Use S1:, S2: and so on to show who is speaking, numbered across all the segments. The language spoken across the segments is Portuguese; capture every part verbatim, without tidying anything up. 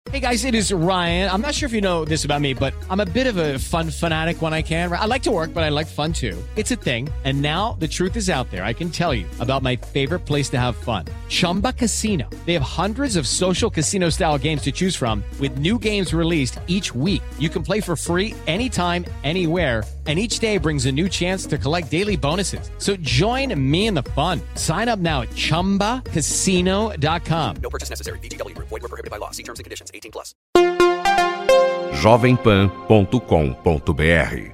S1: Hey guys, it is Ryan. I'm not sure if you know this about me, but I'm a bit of a fun fanatic when I can. I like to work, but I like fun too. It's a thing. And now the truth is out there. I can tell you about my favorite place to have fun. Chumba Casino. They have hundreds of social casino style games to choose from with new games released each week. You can play for free anytime, anywhere. And each day brings a new chance to collect daily bonuses. So join me in the fun. Sign up now at chumba casino dot com.
S2: No purchase necessary. V G W. Void where prohibited by law. See terms and conditions. eighteen plus.
S3: jovem pan ponto com ponto b r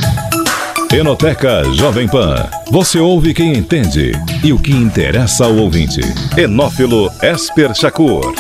S3: Enoteca Jovem Pan. Você ouve quem entende e o que interessa ao ouvinte. Enófilo Esper Shakur.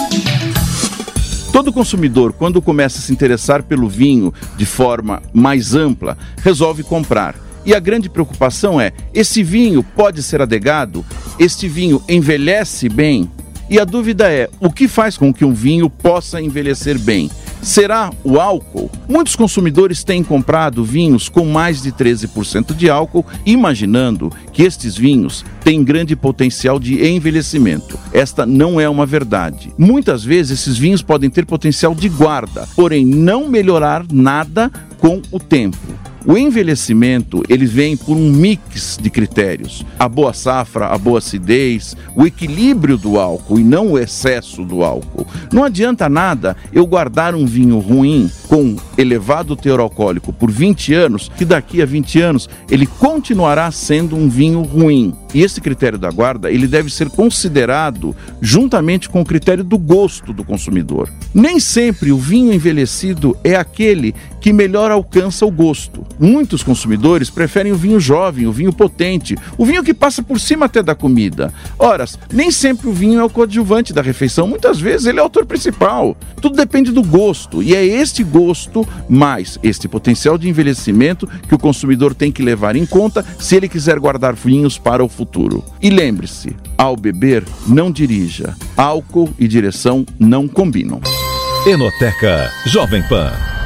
S4: Todo consumidor, quando começa a se interessar pelo vinho de forma mais ampla, resolve comprar. E a grande preocupação é, esse vinho pode ser adegado? Este vinho envelhece bem? E a dúvida é, o que faz com que um vinho possa envelhecer bem? Será o álcool? Muitos consumidores têm comprado vinhos com mais de treze por cento de álcool, imaginando que estes vinhos têm grande potencial de envelhecimento. Esta não é uma verdade. Muitas vezes esses vinhos podem ter potencial de guarda, porém não melhorar nada com o tempo. O envelhecimento, ele vem por um mix de critérios. A boa safra, a boa acidez, o equilíbrio do álcool e não o excesso do álcool. Não adianta nada eu guardar um vinho ruim com elevado teor alcoólico por vinte anos, que daqui a vinte anos ele continuará sendo um vinho ruim. E esse critério da guarda, ele deve ser considerado juntamente com o critério do gosto do consumidor. Nem sempre o vinho envelhecido é aquele que melhor alcança o gosto. Muitos consumidores preferem o vinho jovem, o vinho potente, o vinho que passa por cima até da comida. Ora, nem sempre o vinho é o coadjuvante da refeição, muitas vezes ele é o autor principal. Tudo depende do gosto, e é este gosto mais este potencial de envelhecimento que o consumidor tem que levar em conta se ele quiser guardar vinhos para o futuro. E lembre-se, ao beber, não dirija. Álcool e direção não combinam.
S3: Enoteca Jovem Pan.